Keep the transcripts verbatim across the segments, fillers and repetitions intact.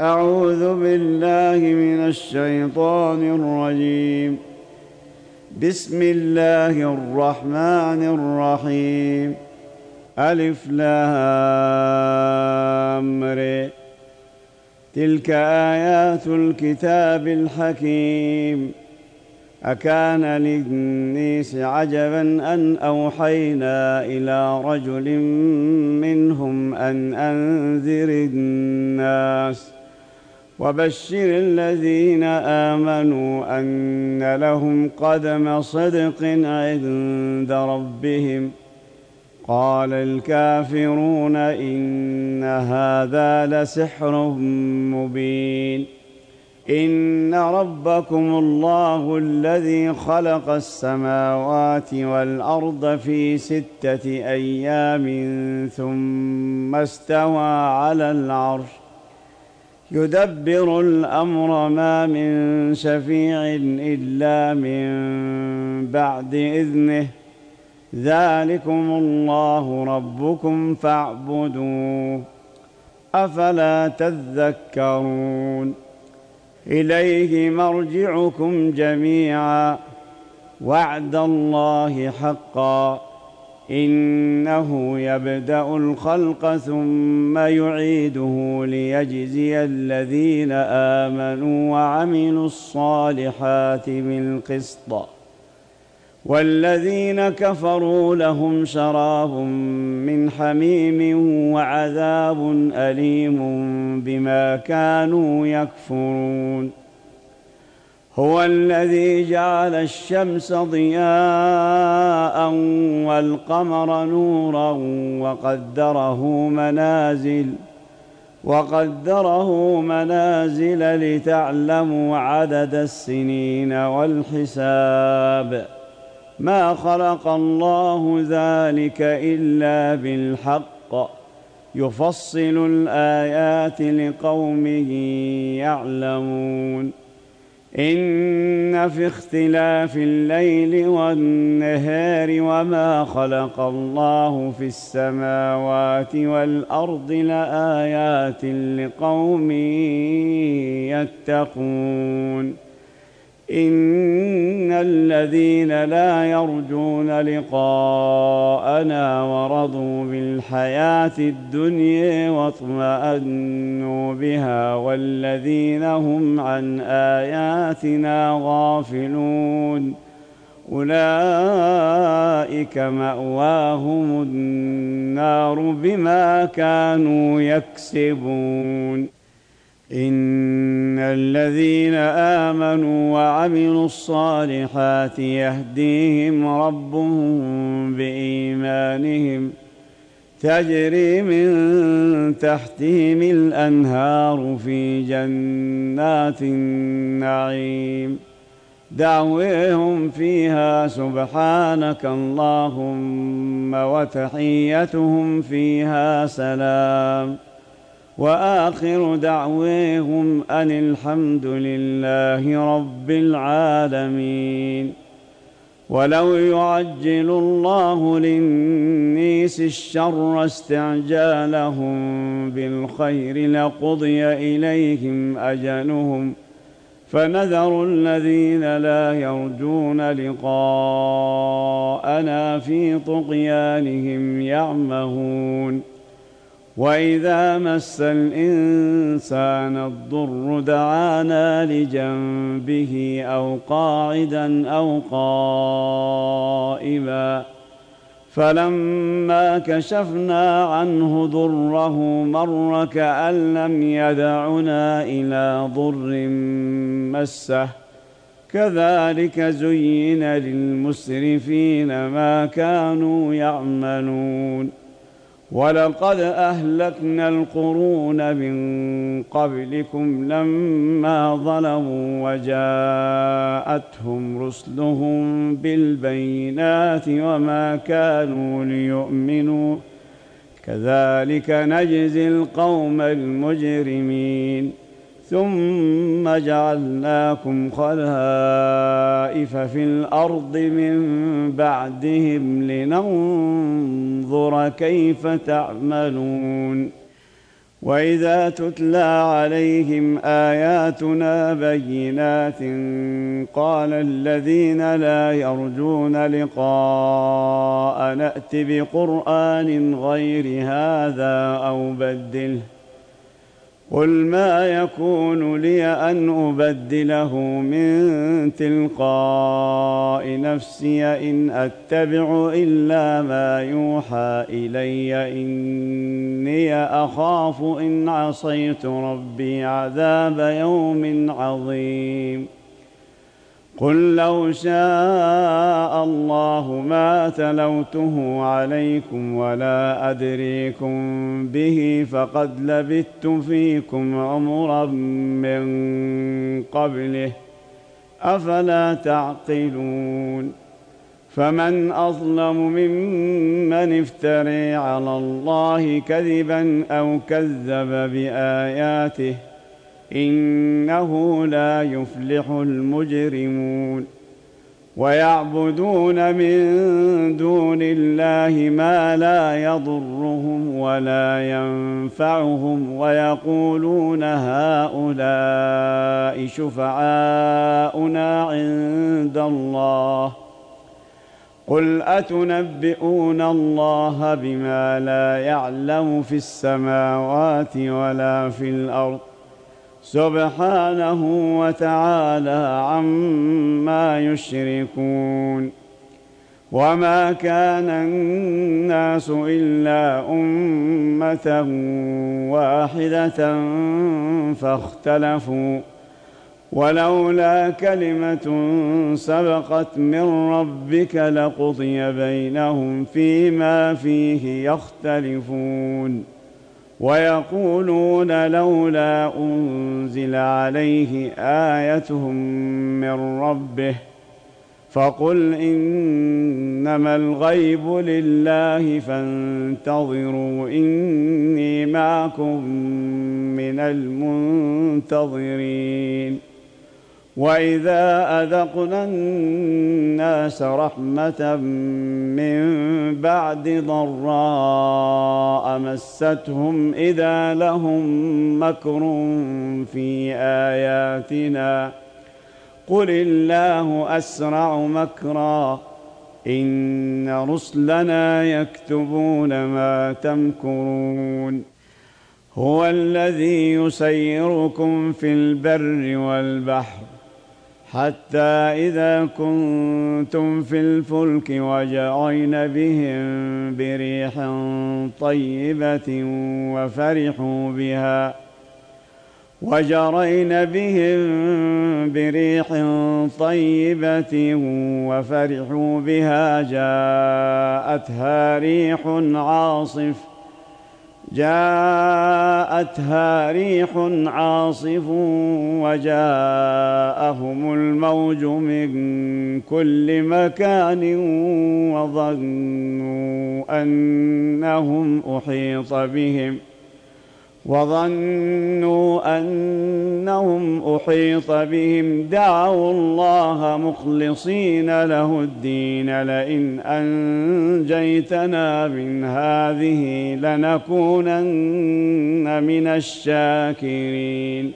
أعوذ بالله من الشيطان الرجيم. بسم الله الرحمن الرحيم. ألف لام ر. تلك آيات الكتاب الحكيم. أكان للناس عجبا أن أوحينا إلى رجل منهم أن أنذر الناس وبشر الذين آمنوا أن لهم قدم صدق عند ربهم. قال الكافرون إن هذا لسحر مبين. إن ربكم الله الذي خلق السماوات والأرض في ستة أيام ثم استوى على العرش يدبر الأمر ما من شفيع إلا من بعد إذنه. ذلكم الله ربكم فاعبدوه أفلا تذكرون. إليه مرجعكم جميعا وعد الله حقا. إنه يبدأ الخلق ثم يعيده ليجزي الذين آمنوا وعملوا الصالحات بالقسط. والذين كفروا لهم شراب من حميم وعذاب أليم بما كانوا يكفرون. هو الذي جعل الشمس ضياء والقمر نورا وقدره منازل وقدره منازل لتعلموا عدد السنين والحساب. ما خلق الله ذلك إلا بالحق يفصل الآيات لقوم يعلمون. إن في اختلاف الليل والنهار وما خلق الله في السماوات والأرض لآيات لقوم يتقون. إن الذين لا يرجون لقاءنا ورضوا بالحياة الدنيا واطمأنوا بها والذين هم عن آياتنا غافلون أولئك مأواهم النار بما كانوا يكسبون. إن الذين آمنوا وعملوا الصالحات يهديهم ربهم بإيمانهم تجري من تحتهم الأنهار في جنات النعيم. دعوهم فيها سبحانك اللهم وتحيتهم فيها سلام. وآخر دعوهم أن الحمد لله رب العالمين. ولو يعجل الله للناس الشر استعجالهم بالخير لقضي إليهم أجلهم فنذر الذين لا يرجون لقاءنا في طغيانهم يعمهون. وإذا مس الإنسان الضر دعانا لجنبه أو قاعدا أو قائما فلما كشفنا عنه ضره مر كأن لم يدعنا إلى ضر مسه. كذلك زين للمسرفين ما كانوا يعملون. ولقد أهلكنا القرون من قبلكم لما ظلموا وجاءتهم رسلهم بالبينات وما كانوا ليؤمنوا كذلك نجزي القوم المجرمين. ثم جعلناكم خلائف في الأرض من بعدهم لننظر كيف تعملون. وإذا تتلى عليهم آياتنا بينات قال الذين لا يرجون لقاء نأت بقرآن غير هذا أو بدله قل ما يكون لي أن أبدله من تلقاء نفسي إن أتبع إلا ما يوحى إلي إني أخاف إن عصيت ربي عذاب يوم عظيم قل لو شاء الله ما تلوته عليكم ولا أدريكم به فقد لبثت فيكم عمرا من قبله أفلا تعقلون فمن أظلم ممن افتري على الله كذبا أو كذب بآياته إنه لا يفلح المجرمون ويعبدون من دون الله ما لا يضرهم ولا ينفعهم ويقولون هؤلاء شفعاؤنا عند الله قل أتنبئون الله بما لا يعلم في السماوات ولا في الأرض سبحانه وتعالى عما يشركون وما كان الناس إلا أمة واحدة فاختلفوا ولولا كلمة سبقت من ربك لقضي بينهم فيما فيه يختلفون ويقولون لولا أنزل عليه آية من ربه فقل إنما الغيب لله فانتظروا إني معكم من المنتظرين وإذا أذقنا الناس رحمة من بعد ضراء مستهم إذا لهم مكر في آياتنا قل الله أسرع مكرا إن رسلنا يكتبون ما تمكرون هو الذي يسيركم في البر والبحر حتى إذا كنتم في الفلك وجرين بهم بريح طيبة وفرحوا بها وجرين بهم بريح طيبة وفرحوا بها جاءتها ريح عاصف جاءتها ريح عاصف وجاءهم الموج من كل مكان وظنوا أنهم أحيط بهم وظنوا أنهم أحيط بهم دعوا الله مخلصين له الدين لئن أنجيتنا من هذه لنكونن من الشاكرين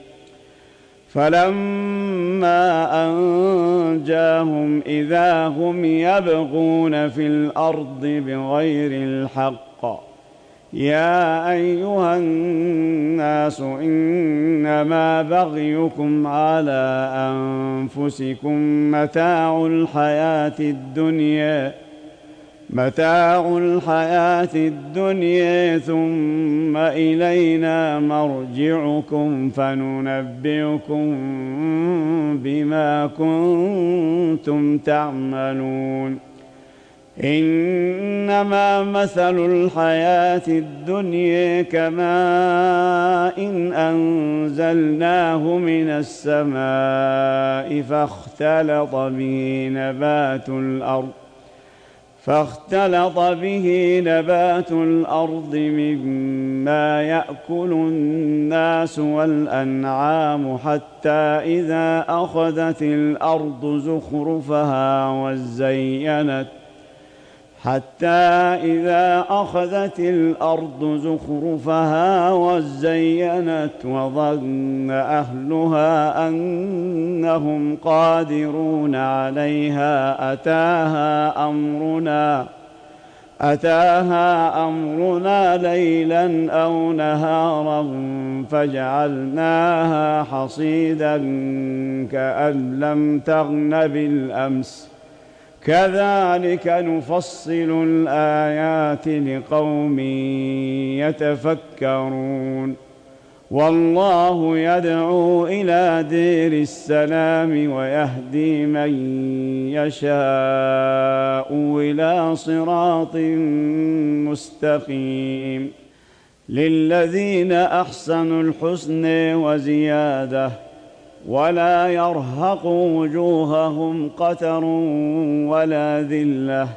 فلما أنجاهم إذا هم يبغون في الأرض بغير الحق يا أيها الناس إنما بغيكم على أنفسكم متاع الحياة الدنيا متاع الحياة الدنيا ثم إلينا مرجعكم فننبئكم بما كنتم تعملون إنما مثل الحياة الدنيا كماء إن أنزلناه من السماء فاختلط به نبات الأرض فاختلط به نبات الأرض مما يأكل الناس والأنعام حتى إذا أخذت الأرض زخرفها وزينت حتى إذا أخذت الأرض زخرفها وزينت وظن أهلها أنهم قادرون عليها أتاها أمرنا أتاها أمرنا ليلا أو نهارا فجعلناها حصيدا كأن لم تغن بالأمس كذلك نفصل الآيات لقوم يتفكرون والله يدعو إلى دير السلام ويهدي من يشاء إلى صراط مستقيم للذين أحسنوا الحسن وزيادة ولا يرهق وجوههم قتر ولا ذلة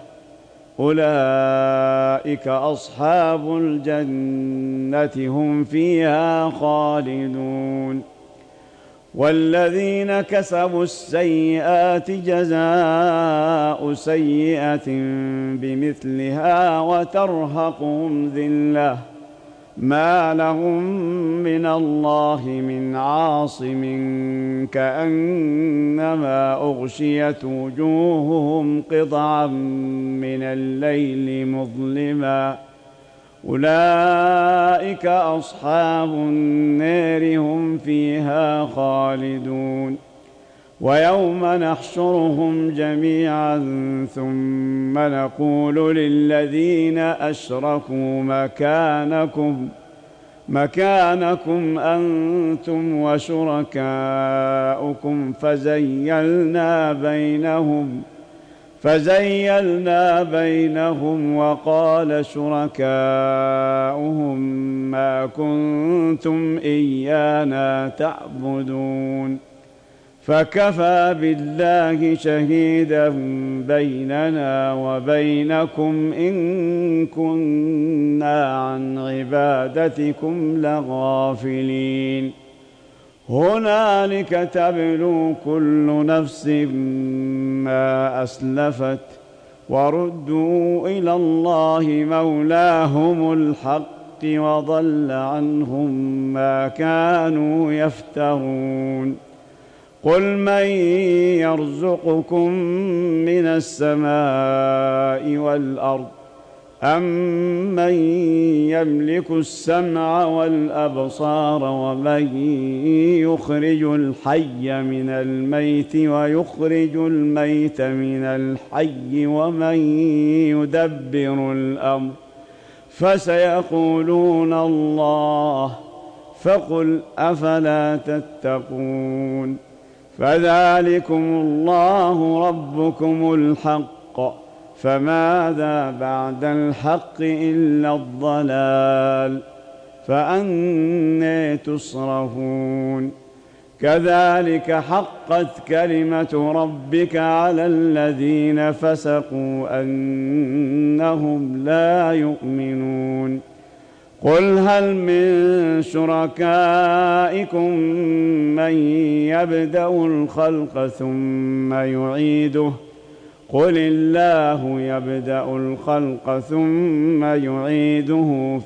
أولئك أصحاب الجنة هم فيها خالدون والذين كسبوا السيئات جزاء سيئة بمثلها وترهقهم ذلة ما لهم من الله من عاصم كأنما أغشيت وجوههم قطعا من الليل مظلما أولئك أصحاب النار هم فيها خالدون ويوم نحشرهم جميعا ثم نقول للذين أشركوا مكانكم مكانكم أنتم وشركاؤكم فزيلنا بينهم فزيلنا بينهم وقال شركاؤهم ما كنتم إيانا تعبدون فكفى بالله شهيدا بيننا وبينكم إن كنا عن عبادتكم لغافلين هنالك تبلو كل نفس ما أسلفت وردوا إلى الله مولاهم الحق وضل عنهم ما كانوا يفترون قل من يرزقكم من السماء والأرض أمن يملك السمع والأبصار ومن يخرج الحي من الميت ويخرج الميت من الحي ومن يدبر الأمر فسيقولون الله فقل أفلا تتقون فذلكم الله ربكم الحق فماذا بعد الحق إلا الضلال فأنى تصرفون كذلك حقت كلمة ربك على الذين فسقوا أنهم لا يؤمنون قل هل من شركائكم من يبدأ الخلق ثم يعيده قل الله يبدأ الخلق ثم يعيده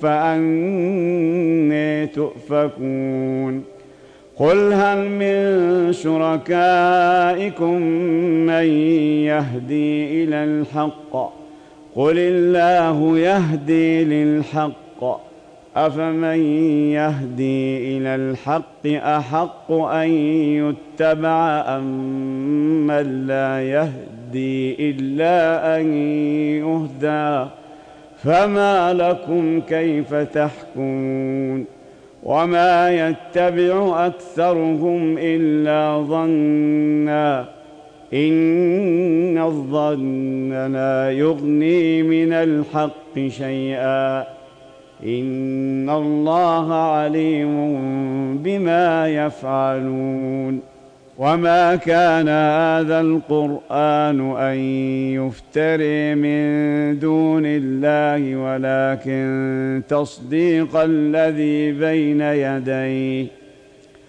فأنى تؤفكون قل هل من شركائكم من يهدي إلى الحق قل الله يهدي للحق أفمن يهدي إلى الحق أحق أن يتبع أم من لا يهدي إلا أن يهدى فما لكم كيف تحكمون وما يتبع أكثرهم إلا ظنا إن الظن لا يغني من الحق شيئا إن الله عليم بما يفعلون وما كان هذا القرآن أن يفتري من دون الله ولكن تصديق الذي بين يديه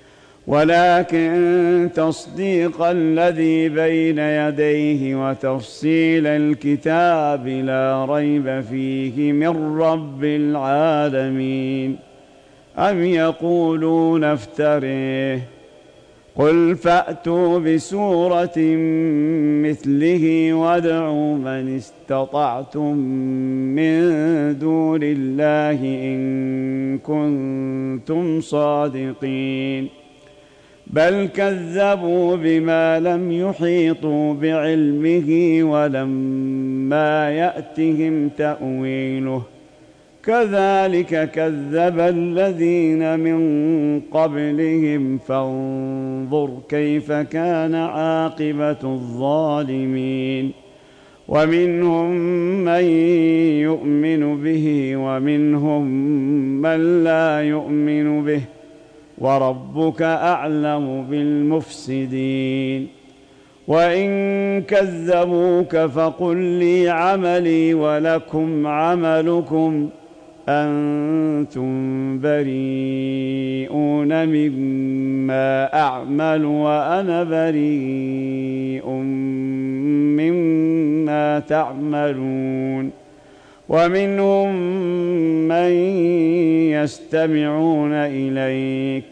ولكن تصديق الذي بين يديه وتفصيل الكتاب لا ريب فيه من رب العالمين. أم يقولون افتريه قل فأتوا بسورة مثله وادعوا من استطعتم من دون الله إن كنتم صادقين. بل كذبوا بما لم يحيطوا بعلمه ولما يأتهم تأويله كذلك كذب الذين من قبلهم فانظر كيف كان عاقبة الظالمين. ومنهم من يؤمن به ومنهم من لا يؤمن به وربك أعلم بالمفسدين. وإن كذبوك فقل لي عملي ولكم عملكم أنتم بريئون مما أعمل وأنا بريء مما تعملون. ومنهم من يستمعون إليك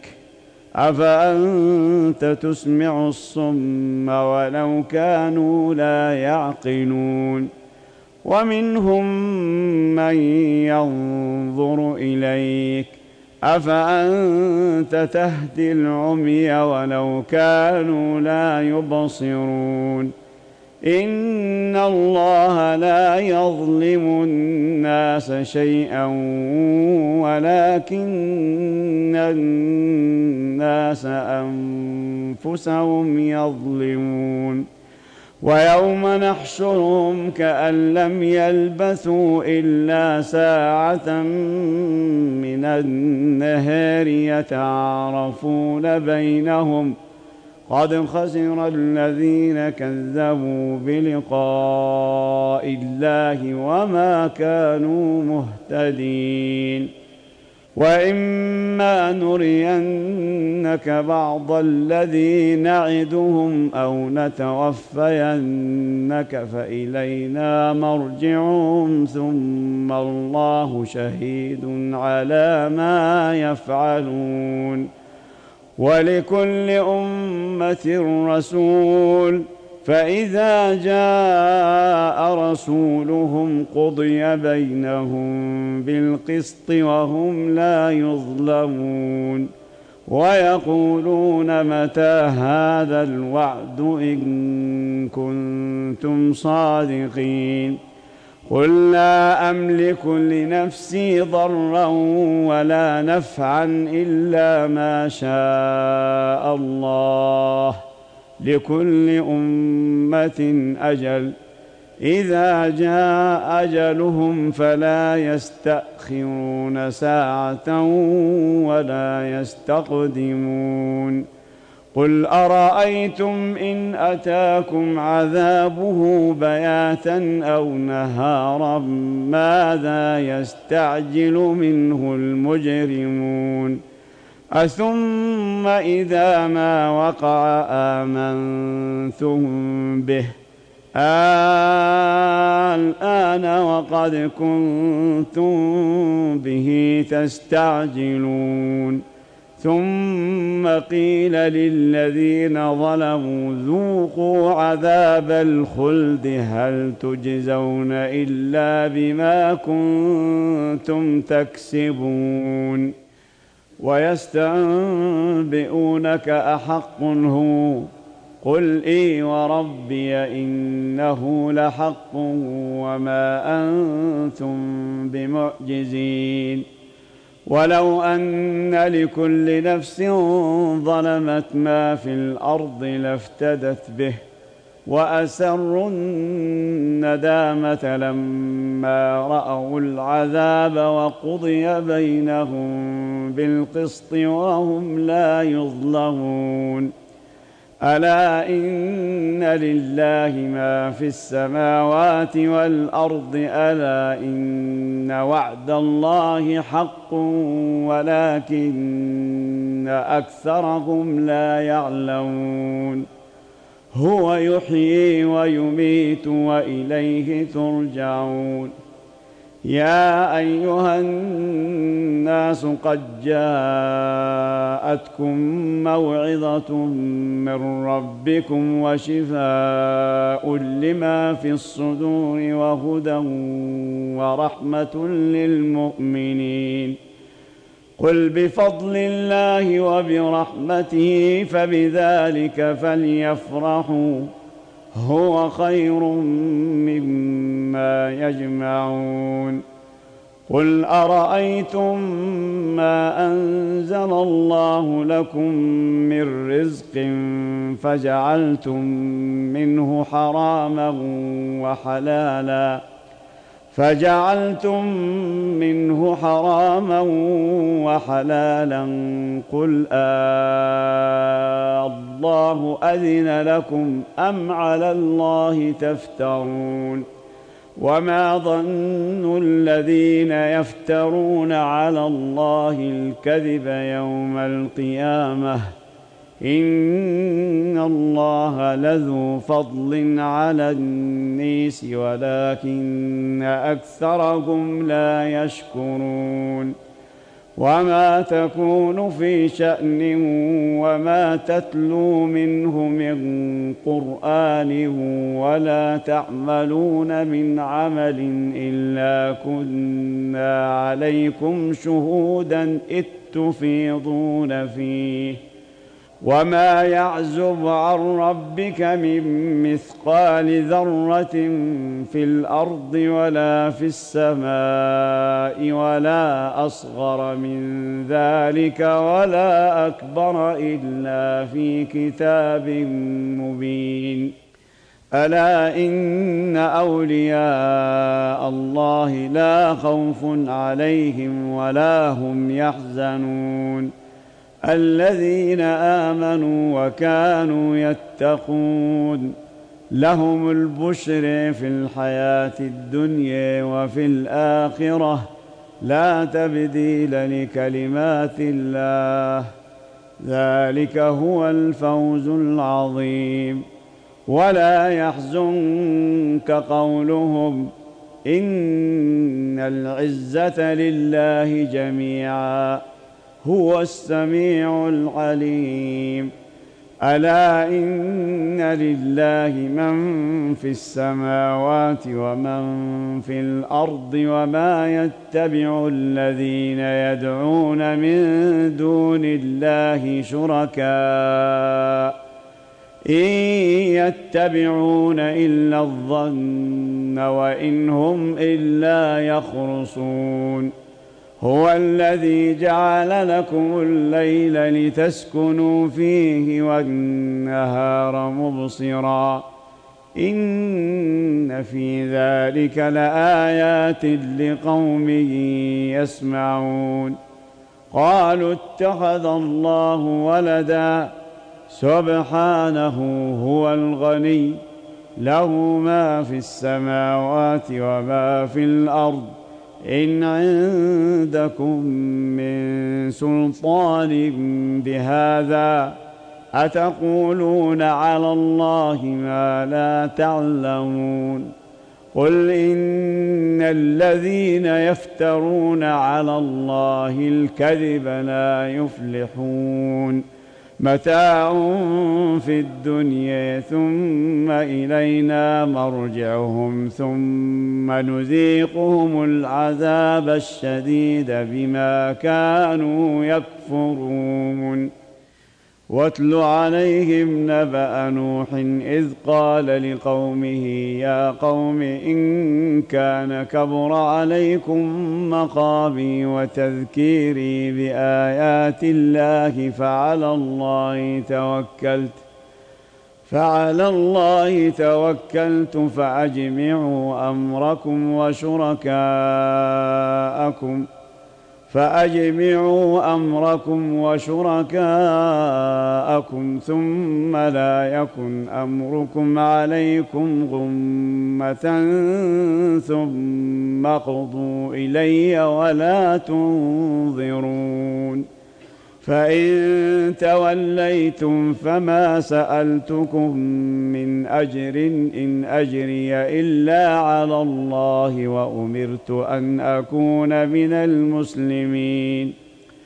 أفأنت تسمع الصم ولو كانوا لا يعقلون. ومنهم من ينظر إليك أفأنت تهدي العمي ولو كانوا لا يبصرون. إن الله لا يظلم الناس شيئا ولكن الناس أنفسهم يظلمون. ويوم نحشرهم كأن لم يلبثوا إلا ساعة من النهار يتعارفون بينهم قد خسر الذين كذبوا بلقاء الله وما كانوا مهتدين. وإما نرينك بعض الذي نعدهم أو نتوفينك فإلينا مرجعهم ثم الله شهيد على ما يفعلون. ولكل أمة رسول فإذا جاء رسولهم قضي بينهم بالقسط وهم لا يظلمون. ويقولون متى هذا الوعد إن كنتم صادقين. قل لا أملك لنفسي ضرا ولا نفعا إلا ما شاء الله لكل أمة أجل إذا جاء أجلهم فلا يستأخرون ساعة ولا يستقدمون. قل أرأيتم إن أتاكم عذابه بياتا أو نهارا ماذا يستعجل منه المجرمون. أثم إذا ما وقع آمنتم به الآن وقد كنتم به تستعجلون. ثم قيل للذين ظلموا ذوقوا عذاب الخلد هل تجزون إلا بما كنتم تكسبون. ويستنبئونك أحق هو قل إي وربي إنه لحق وما أنتم بمعجزين. ولو أن لكل نفس ظلمت ما في الأرض لافتدت به وأسروا الندامة لما رأوا العذاب وقضي بينهم بالقسط وهم لا يظلمون. ألا إن لله ما في السماوات والأرض ألا إن وعد الله حق ولكن أكثرهم لا يعلمون هو يحيي ويميت وإليه ترجعون يا أيها الناس قد جاءتكم موعظة من ربكم وشفاء لما في الصدور وهدى ورحمة للمؤمنين قل بفضل الله وبرحمته فبذلك فليفرحوا هو خير مما يجمعون قل أرأيتم ما أنزل الله لكم من رزق فجعلتم منه حراما وحلالا فجعلتم منه حراما وحلالا قل آه الله أذن لكم أم على الله تفترون وما ظن الذين يفترون على الله الكذب يوم القيامة إن الله لذو فضل على الناس ولكن أكثرهم لا يشكرون وما تكون في شأن وما تتلو منه من قرآن ولا تعملون من عمل إلا كنا عليكم شهودا إذ تفيضون فيه وما يعزب عن ربك من مثقال ذرة في الأرض ولا في السماء ولا أصغر من ذلك ولا أكبر إلا في كتاب مبين ألا إن أولياء الله لا خوف عليهم ولا هم يحزنون الذين آمنوا وكانوا يتقون لهم البشر في الحياة الدنيا وفي الآخرة لا تبديل لكلمات الله ذلك هو الفوز العظيم ولا يحزنك قولهم إن العزة لله جميعا هو السميع العليم ألا إن لله من في السماوات ومن في الأرض وما يتبع الذين يدعون من دون الله شركاء إن يتبعون إلا الظن وإن هم إلا يخرصون هو الذي جعل لكم الليل لتسكنوا فيه والنهار مبصرا إن في ذلك لآيات لقوم يسمعون قالوا اتخذ الله ولدا سبحانه هو الغني له ما في السماوات وما في الأرض إن عندكم من سلطان بهذا أتقولون على الله ما لا تعلمون قل إن الذين يفترون على الله الكذب لا يفلحون متاع في الدنيا ثم إلينا مرجعهم ثم نذيقهم العذاب الشديد بما كانوا يكفرون واتل عليهم نبأ نوح إذ قال لقومه يا قوم إن كان كبر عليكم مقامي وتذكيري بآيات الله فعلى الله توكلت فعلى الله توكلت فأجمعوا أمركم وشركاءكم فأجمعوا أمركم وشركاءكم ثم لا يكن أمركم عليكم غمة ثم اقضوا إلي ولا تنظرون. فإن توليتم فما سألتكم من أجر إن أجري إلا على الله وأمرت أن أكون من المسلمين.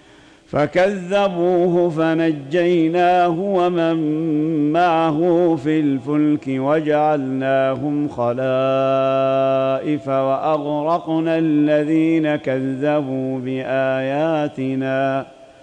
فكذبوه فنجيناه ومن معه في الفلك وجعلناهم خلائف وأغرقنا الذين كذبوا بآياتنا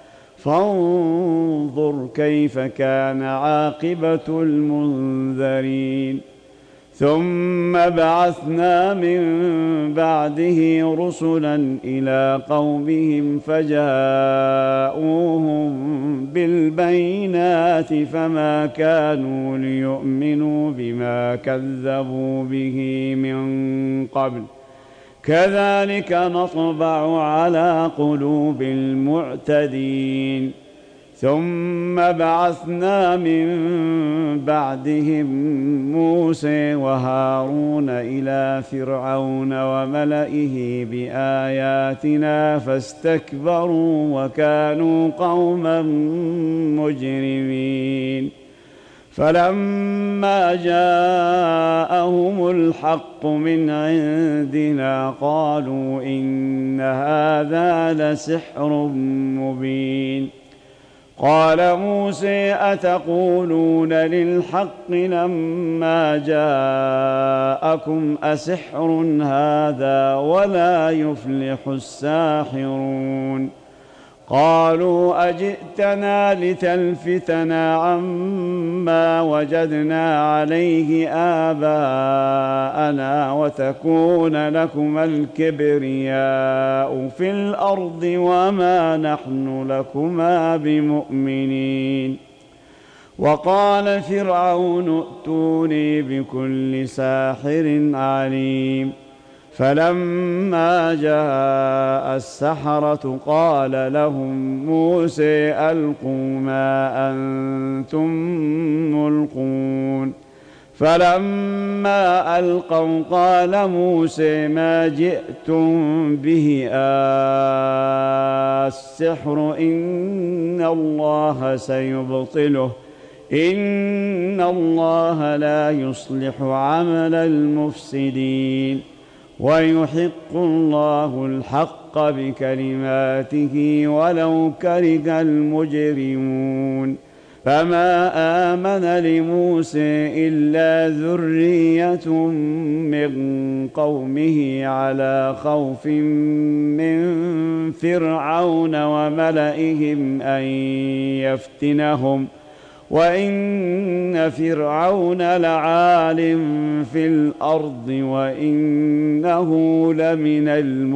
فانظر كيف كان عاقبة المنذرين. ثم بعثنا من بعده رسلا إلى قومهم فجاءوهم بالبينات فما كانوا ليؤمنوا بما كذبوا به من قبل كذلك نطبع على قلوب المعتدين. ثم بعثنا من بعدهم موسى وهارون إلى فرعون وملئه بآياتنا فاستكبروا وكانوا قوما مجرمين. فلما جاءهم الحق من عندنا قالوا إن هذا لسحر مبين. قال موسى أتقولون للحق لما جاءكم أسحر هذا ولا يفلح الساحرون. قالوا أجئتنا لتلفتنا عما وجدنا عليه آباءنا وتكون لكما الكبرياء في الأرض وما نحن لكما بمؤمنين. وقال فرعون ائتوني بكل ساحر عليم. فلما جاء السحرة قال لهم موسى ألقوا ما أنتم ملقون. فلما ألقوا قال موسى ما جئتم به السحر إن الله سيبطله إن الله لا يصلح عمل المفسدين ويحق الله الحق بكلماته ولو كره المجرمون. فما آمن لموسى إلا ذرية من قومه على خوف من فرعون وملئهم أن يفتنهم وإن فرعون لعال في الأرض وإنه لمن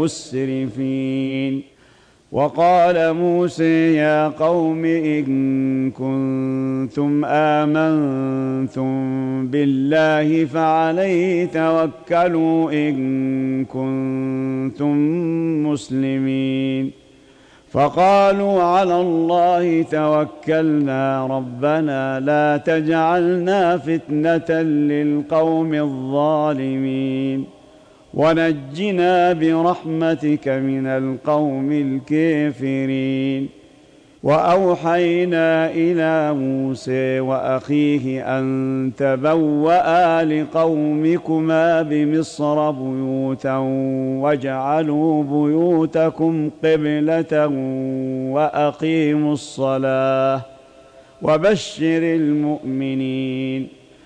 المسرفين. وقال موسى يا قوم إن كنتم آمنتم بالله فعليه توكلوا إن كنتم مسلمين. فقالوا على الله توكلنا ربنا لا تجعلنا فتنة للقوم الظالمين ونجنا برحمتك من القوم الكافرين. وأوحينا إلى موسى وأخيه أن تبوأ لقومكما بمصر بيوتا واجعلوا بيوتكم قبلة وأقيموا الصلاة وبشر المؤمنين.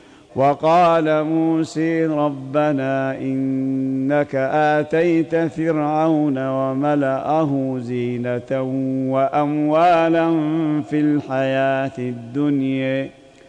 وقال موسى ربنا إنك آتيت فرعون وملأه زينة وأموالا في الحياة الدنيا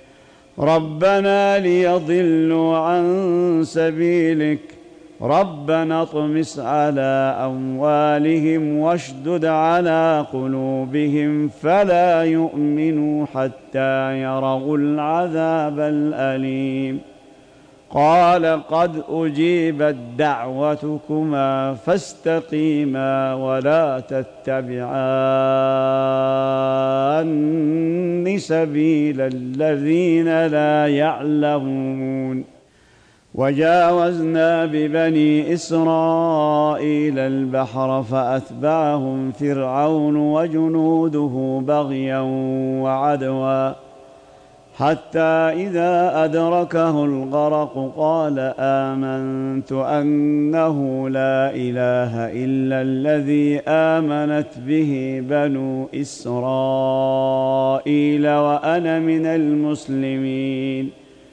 ربنا ليضلوا عن سبيلك ربنا اطمس على أموالهم واشدد على قلوبهم فلا يؤمنوا حتى يروا العذاب الأليم. قال قد أجيبت دعوتكما فاستقيما ولا تتبعان سبيل الذين لا يعلمون. وجاوزنا ببني إسرائيل البحر فأتبعهم فرعون وجنوده بغيا وعدوا حتى إذا أدركه الغرق قال آمنت أنه لا إله إلا الذي آمنت به بنو إسرائيل وأنا من المسلمين.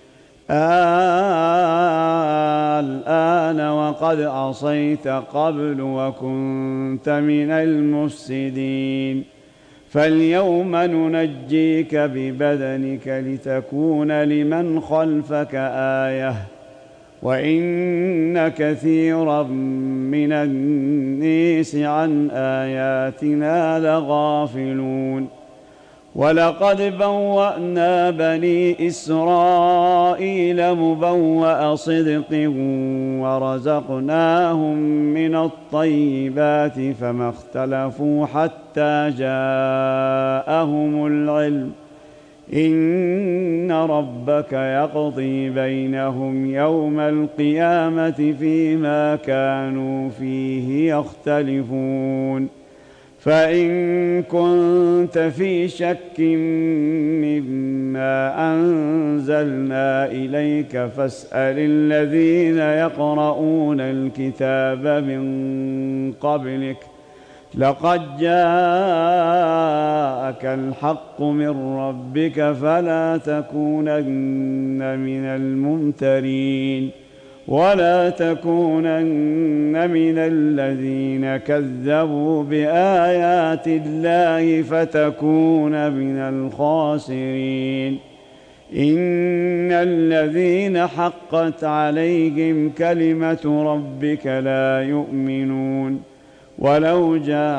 الآن وقد عصيت قبل وكنت من المفسدين فاليوم ننجيك ببدنك لتكون لمن خلفك آية وإن كثيرا من الناس عن آياتنا لغافلون. ولقد بوأنا بني إسرائيل مبوأ صدق ورزقناهم من الطيبات فما اختلفوا حتى جاءهم العلم إن ربك يقضي بينهم يوم القيامة فيما كانوا فيه يختلفون. فإن كنت في شك مما أنزلنا إليك فاسأل الذين يقرؤون الكتاب من قبلك لقد جاءك الحق من ربك فلا تكونن من الممترين ولا تكونن من الذين كذبوا بآيات الله فتكون من الخاسرين. إن الذين حقت عليهم كلمة ربك لا يؤمنون ولو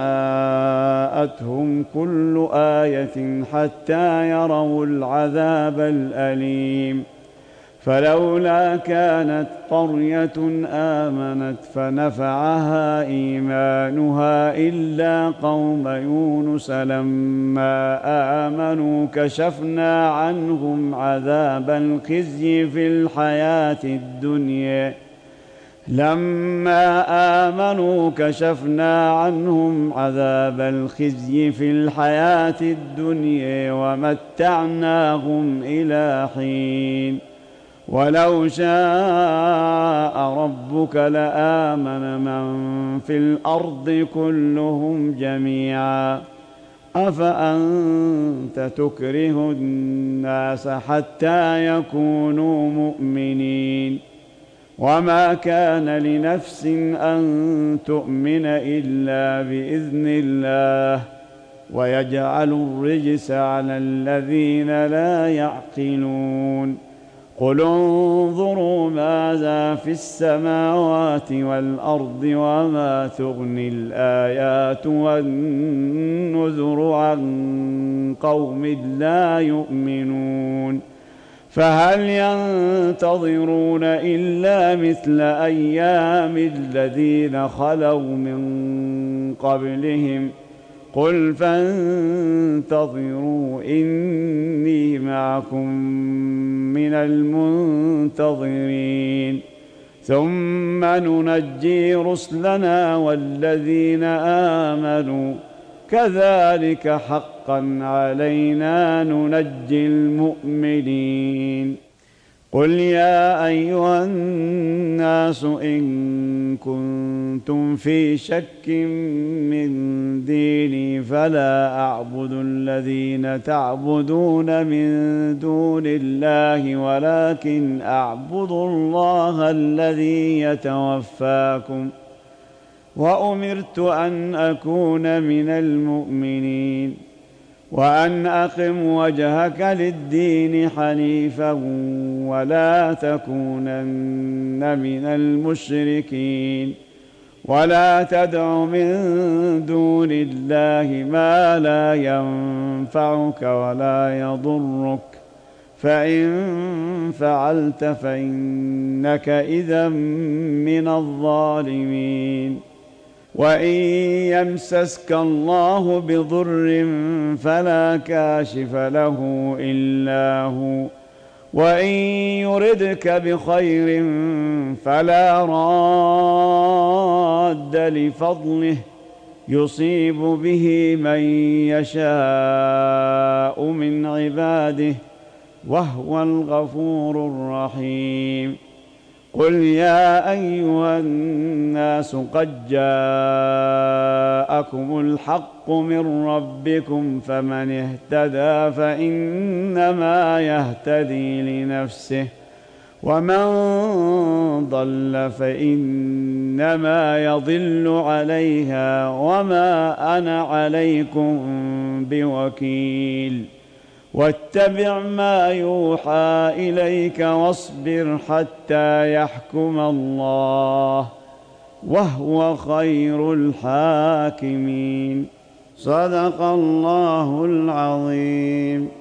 جاءتهم كل آية حتى يروا العذاب الأليم. فلولا كانت قرية آمنت فنفعها إيمانها إلا قوم يونس لما آمنوا كشفنا عنهم عذاب الخزي في الحياة الدنيا لما آمنوا كشفنا عنهم عذاب الخزي في الحياة الدنيا ومتعناهم إلى حين. ولو شاء ربك لآمن من في الأرض كلهم جميعا أفأنت تكره الناس حتى يكونوا مؤمنين. وما كان لنفس أن تؤمن إلا بإذن الله ويجعل الرجس على الذين لا يعقلون. قل انظروا ماذا في السماوات والأرض وما تغني الآيات والنذر عن قوم لا يؤمنون. فهل ينتظرون إلا مثل أيام الذين خلوا من قبلهم قل فانتظروا إني معكم من المنتظرين ثم ننجي رسلنا والذين آمنوا كذلك حقا علينا ننجي المؤمنين. قل يا أيها الناس إن كنتم في شك من ديني فلا أعبد الذين تعبدون من دون الله ولكن أعبد الله الذي يتوفاكم وأمرت أن أكون من المؤمنين وأن أقم وجهك للدين حنيفا ولا تكونن من المشركين ولا تدع من دون الله ما لا ينفعك ولا يضرك فإن فعلت فإنك إذا من الظالمين. وإن يمسسك الله بضر فلا كاشف له إلا هو، وإن يردك بخير فلا راد لفضله، يصيب به من يشاء من عباده، وهو الغفور الرحيم. قل يا أيها الناس قد جاءكم الحق من ربكم، فمن اهتدى فإنما يهتدي لنفسه، ومن ضل فإنما يضل عليها، وما أنا عليكم بوكيل. واتبع ما يوحى إليك واصبر حتى يحكم الله، وهو خير الحاكمين. صدق الله العظيم.